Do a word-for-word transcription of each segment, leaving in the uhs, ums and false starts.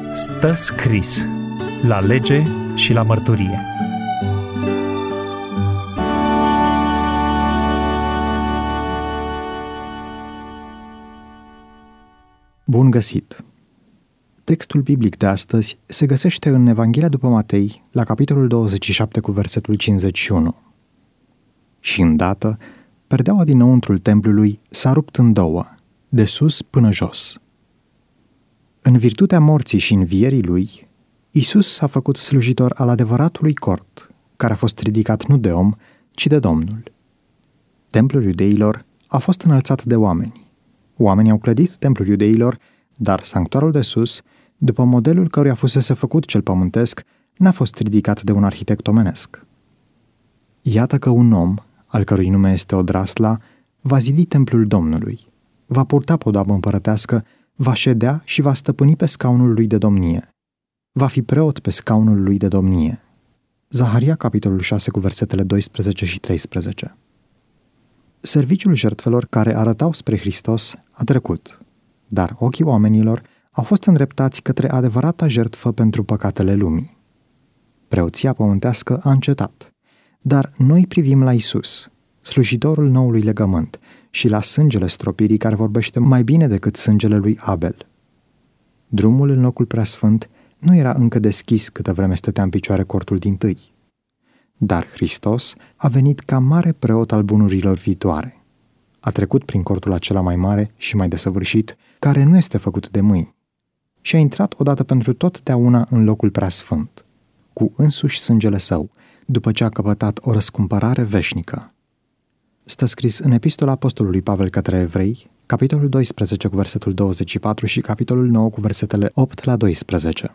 Stă scris la lege și la mărturie. Bun găsit! Textul biblic de astăzi se găsește în Evanghelia după Matei, la capitolul douăzeci și șapte cu versetul cincizeci și unu. Și îndată, perdeaua dinăuntrul templului s-a rupt în două, de sus până jos. În virtutea morții și învierii lui, Iisus s-a făcut slujitor al adevăratului cort, care a fost ridicat nu de om, ci de Domnul. Templul iudeilor a fost înălțat de oameni. Oamenii au clădit templul iudeilor, dar sanctuarul de sus, după modelul căruia fusese făcut cel pământesc, n-a fost ridicat de un arhitect omenesc. Iată că un om, al cărui nume este Odrasla, va zidi templul Domnului, va purta podoabă împărătească, va ședea și va stăpâni pe scaunul lui de domnie. Va fi preot pe scaunul lui de domnie. Zaharia, capitolul șase, cu versetele doisprezece și treisprezece. Serviciul jertfelor care arătau spre Hristos a trecut, dar ochii oamenilor au fost îndreptați către adevărata jertfă pentru păcatele lumii. Preoția pământească a încetat, dar noi privim la Isus, slujitorul noului legământ, și la sângele stropirii care vorbește mai bine decât sângele lui Abel. Drumul în locul preasfânt nu era încă deschis câtă vreme stătea în picioare cortul dintâi. Dar Hristos a venit ca mare preot al bunurilor viitoare. A trecut prin cortul acela mai mare și mai desăvârșit, care nu este făcut de mâini, și a intrat odată pentru totdeauna în locul preasfânt, cu însuși sângele său, după ce a căpătat o răscumpărare veșnică. Stă scris în Epistola Apostolului Pavel către Evrei, capitolul doisprezece cu versetul douăzeci și patru și capitolul nouă cu versetele opt la doisprezece.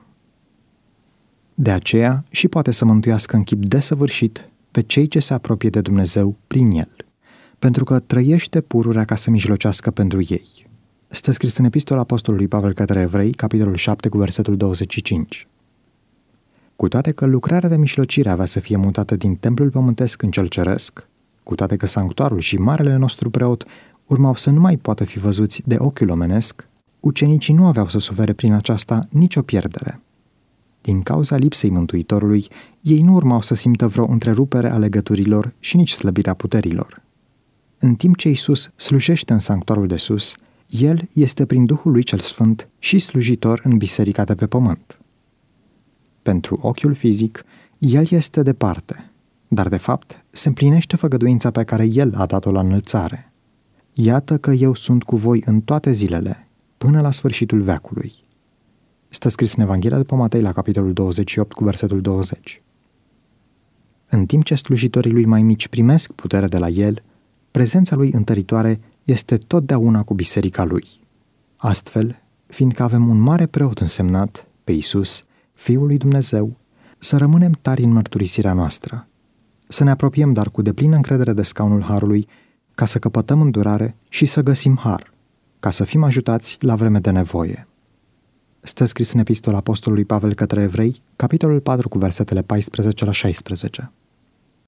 De aceea și poate să mântuiască în chip desăvârșit pe cei ce se apropie de Dumnezeu prin el, pentru că trăiește pururea ca să mijlocească pentru ei. Stă scris în Epistola Apostolului Pavel către Evrei, capitolul șapte cu versetul douăzeci și cinci. Cu toate că lucrarea de mijlocire avea să fie mutată din templul pământesc în cel ceresc, cu toate că sanctuarul și marele nostru preot urmau să nu mai poată fi văzuți de ochiul omenesc, ucenicii nu aveau să sufere prin aceasta nicio pierdere. Din cauza lipsei Mântuitorului, ei nu urmau să simtă vreo întrerupere a legăturilor și nici slăbirea puterilor. În timp ce Iisus slujește în sanctuarul de sus, El este prin Duhul lui cel Sfânt și slujitor în biserica de pe pământ. Pentru ochiul fizic, El este departe, dar de fapt se împlinește făgăduința pe care El a dat-o la înălțare. Iată că eu sunt cu voi în toate zilele, până la sfârșitul veacului. Stă scris în Evanghelia după Matei la capitolul douăzeci și opt cu versetul douăzeci. În timp ce slujitorii lui mai mici primesc putere de la El, prezența lui întăritoare este totdeauna cu biserica lui. Astfel, fiindcă avem un mare preot însemnat, pe Iisus, Fiul lui Dumnezeu, să rămânem tari în mărturisirea noastră, să ne apropiem dar cu deplină încredere de scaunul harului, ca să căpătăm îndurare și să găsim har, ca să fim ajutați la vreme de nevoie. Stă scris în Epistola Apostolului Pavel către Evrei, capitolul patru cu versetele paisprezece la șaisprezece.